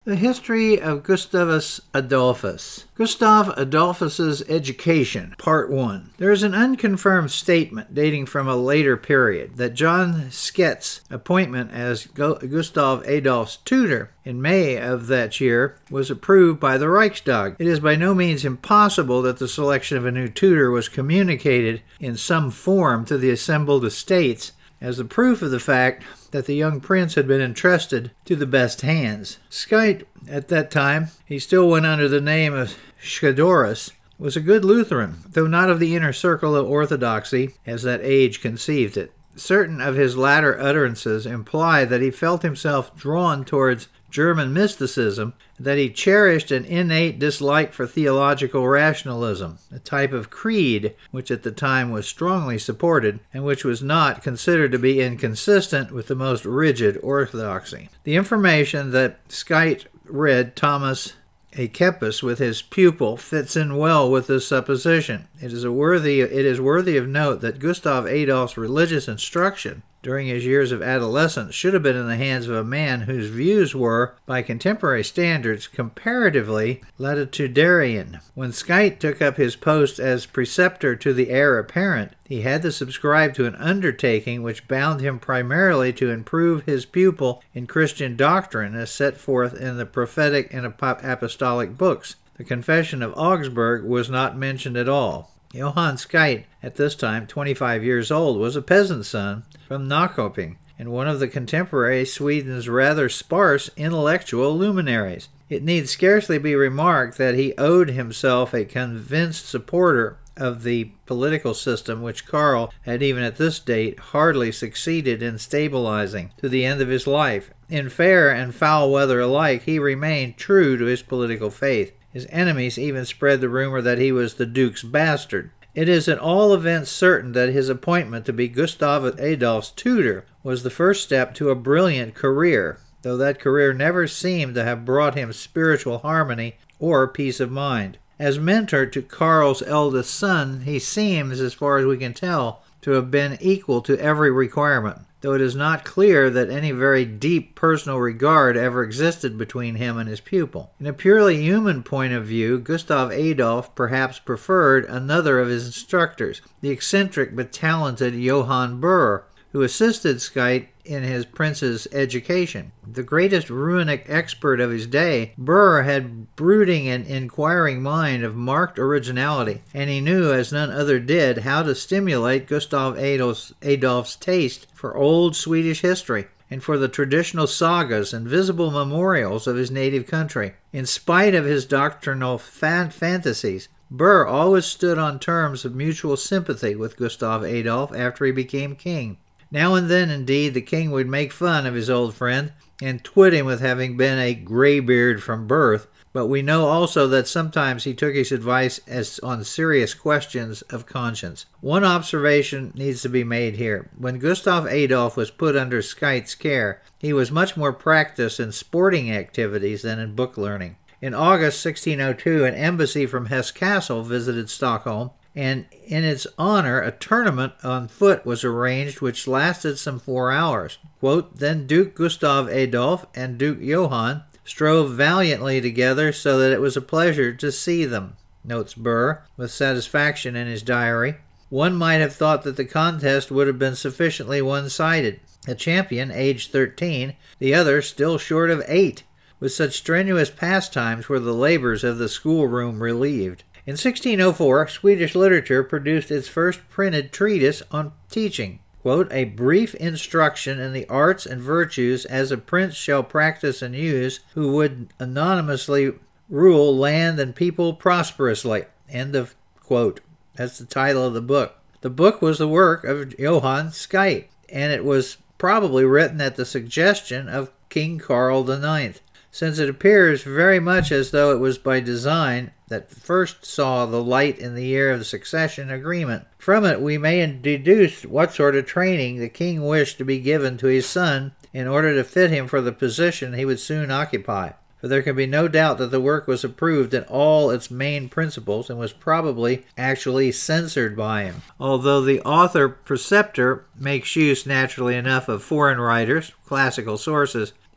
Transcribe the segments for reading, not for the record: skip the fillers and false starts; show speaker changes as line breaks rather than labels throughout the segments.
The history of Gustavus Adolphus. Gustav Adolphus's education, Part 1. There is an unconfirmed statement dating from a later period that John Skett's appointment as Gustav Adolph's tutor in May of that year was approved by the Reichstag. It is by no means impossible that the selection of a new tutor was communicated in some form to the assembled estates as a proof of the fact that the young prince had been entrusted to the best hands. Skite, at that time, he still went under the name of Scaedorus, was a good Lutheran, though not of the inner circle of orthodoxy as that age conceived it. Certain of his latter utterances imply that he felt himself drawn towards German mysticism, that he cherished an innate dislike for theological rationalism, a type of creed which at the time was strongly supported and which was not considered to be inconsistent with the most rigid orthodoxy. The information that Skite read Thomas à Kempis with his pupil fits in well with this supposition. It is worthy of note that Gustav Adolph's religious instruction during his years of adolescence should have been in the hands of a man whose views were, by contemporary standards, comparatively latitudinarian. When Skite took up his post as preceptor to the heir apparent, he had to subscribe to an undertaking which bound him primarily to improve his pupil in Christian doctrine as set forth in the prophetic and apostolic books. The Confession of Augsburg was not mentioned at all. Johann Skite, at this time 25 years old, was a peasant son from Norrköping, and one of the contemporary Sweden's rather sparse intellectual luminaries. It need scarcely be remarked that he owed himself a convinced supporter of the political system which Karl had even at this date hardly succeeded in stabilizing to the end of his life. In fair and foul weather alike, he remained true to his political faith. His enemies even spread the rumor that he was the Duke's bastard. It is at all events certain that his appointment to be Gustav Adolph's tutor was the first step to a brilliant career, though that career never seemed to have brought him spiritual harmony or peace of mind. As mentor to Karl's eldest son, he seems, as far as we can tell, to have been equal to every requirement, though it is not clear that any very deep personal regard ever existed between him and his pupil. In a purely human point of view, Gustav Adolph perhaps preferred another of his instructors, the eccentric but talented Johann Burr, who assisted Skite in his prince's education. The greatest runic expert of his day, Burr had brooding and inquiring mind of marked originality, and he knew, as none other did, how to stimulate Gustav Adolph's taste for old Swedish history and for the traditional sagas and visible memorials of his native country. In spite of his doctrinal fantasies, Burr always stood on terms of mutual sympathy with Gustav Adolph after he became king. Now and then, indeed, the king would make fun of his old friend and twit him with having been a graybeard from birth, but we know also that sometimes he took his advice as on serious questions of conscience. One observation needs to be made here. When Gustav Adolph was put under Skite's care, he was much more practiced in sporting activities than in book learning. In August 1602, an embassy from Hesse Castle visited Stockholm, and in its honor a tournament on foot was arranged which lasted some 4 hours. Quote, then Duke Gustav Adolph and Duke Johann strove valiantly together so that it was a pleasure to see them, notes Burr with satisfaction in his diary. One might have thought that the contest would have been sufficiently one-sided. A champion, aged 13, the other still short of 8. With such strenuous pastimes were the labors of the schoolroom relieved. In 1604, Swedish literature produced its first printed treatise on teaching. Quote, a brief instruction in the arts and virtues as a prince shall practice and use, who would anonymously rule land and people prosperously. End of quote. That's the title of the book. The book was the work of Johann Skite, and it was probably written at the suggestion of King Karl IX, since it appears very much as though it was by design that first saw the light in the year of the succession agreement. From it we may deduce what sort of training the king wished to be given to his son in order to fit him for the position he would soon occupy. For there can be no doubt that the work was approved in all its main principles and was probably actually censored by him. Although the author-preceptor makes use naturally enough of foreign writers, classical sources,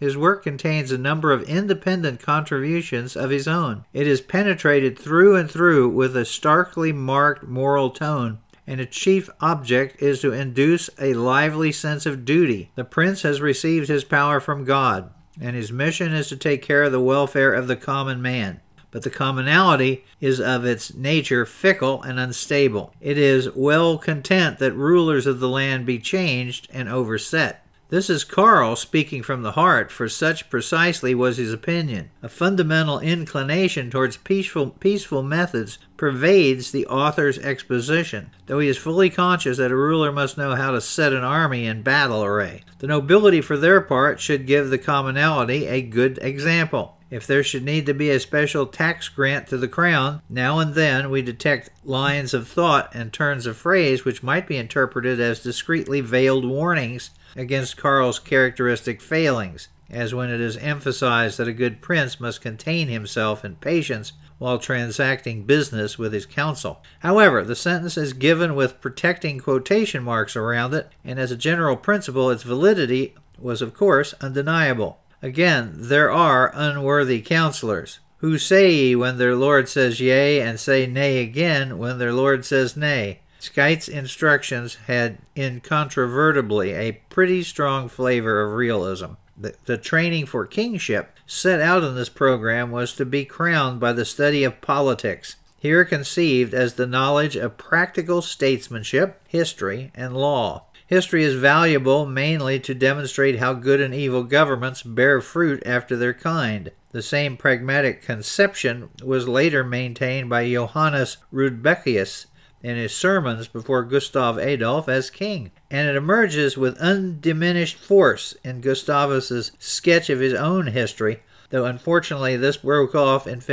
his work contains a number of independent contributions of his own. It is penetrated through and through with a starkly marked moral tone, and its chief object is to induce a lively sense of duty. The prince has received his power from God, and his mission is to take care of the welfare of the common man. But the commonality is of its nature fickle and unstable. It is well content that rulers of the land be changed and overset. This is Karl speaking from the heart, for such precisely was his opinion. A fundamental inclination towards peaceful methods pervades the author's exposition, though he is fully conscious that a ruler must know how to set an army in battle array. The nobility, for their part, should give the commonalty a good example. If there should need to be a special tax grant to the crown, now and then we detect lines of thought and turns of phrase which might be interpreted as discreetly veiled warnings against Karl's characteristic failings, as when it is emphasized that a good prince must contain himself in patience while transacting business with his council. However, the sentence is given with protecting quotation marks around it, and as a general principle its validity was of course undeniable. Again, there are unworthy counselors, who say ye when their lord says yea, and say nay again when their lord says nay. Skyte's instructions had incontrovertibly a pretty strong flavor of realism. The training for kingship set out in this program was to be crowned by the study of politics, here conceived as the knowledge of practical statesmanship, history, and law. History is valuable mainly to demonstrate how good and evil governments bear fruit after their kind. The same pragmatic conception was later maintained by Johannes Rudbeckius in his sermons before Gustav Adolf as king, and it emerges with undiminished force in Gustavus's sketch of his own history, though unfortunately this broke off in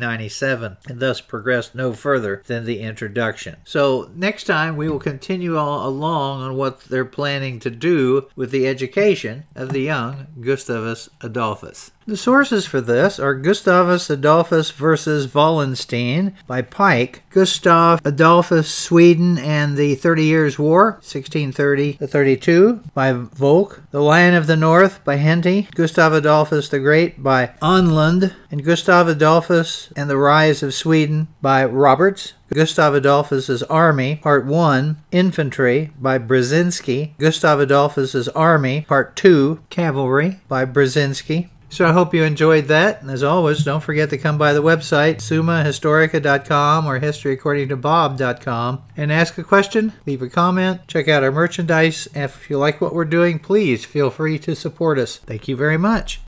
1597 and thus progressed no further than the introduction. So next time we will continue along on what they're planning to do with the education of the young Gustavus Adolphus. The sources for this are Gustavus Adolphus versus Wallenstein by Pike, Gustav Adolphus, Sweden and the 30 Years' War, 1630-32, by Volk, The Lion of the North by Henty, Gustav Adolphus the Great by Onlund, and Gustav Adolphus and the Rise of Sweden by Roberts, Gustav Adolphus's Army, Part 1, Infantry by Brzezinski, Gustav Adolphus's Army, Part 2, Cavalry by Brzezinski. So I hope you enjoyed that, and as always, don't forget to come by the website, summahistorica.com or historyacordingtobob.com, and ask a question, leave a comment, check out our merchandise, and if you like what we're doing, please feel free to support us. Thank you very much.